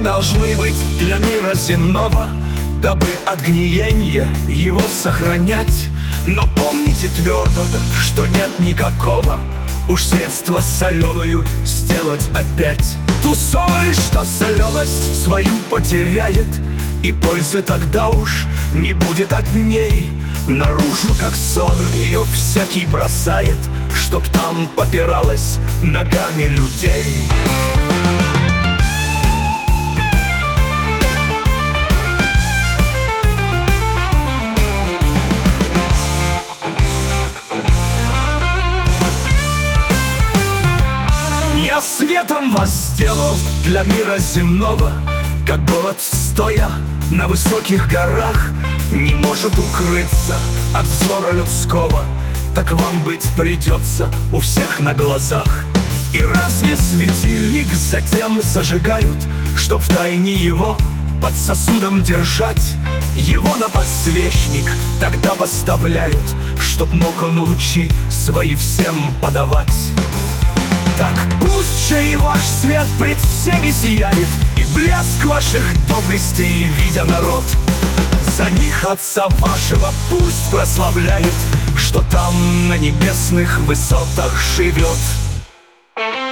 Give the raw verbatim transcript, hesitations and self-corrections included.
должны быть для мира земного, дабы от гниения его сохранять. Но помните твердо, что нет никакого уж средства соленую сделать опять. Ту соль, что соленость свою потеряет, и пользы тогда уж не будет от ней. Наружу, как сон, ее всякий бросает, чтоб там попиралась ногами людей. Я светом вас сделал для мира земного, как голод стоя на высоких горах не может укрыться от взора людского, так вам быть придется у всех на глазах. И разве светильник затем зажигают, чтоб в тайне его под сосудом держать? Его на подсвечник тогда поставляют, чтоб мог он лучи свои всем подавать. Так пусть же и ваш свет пред всеми сияет, и блеск ваших доблестей видя народ, за них Отца вашего пусть прославляет, что там на небесных высотах живет.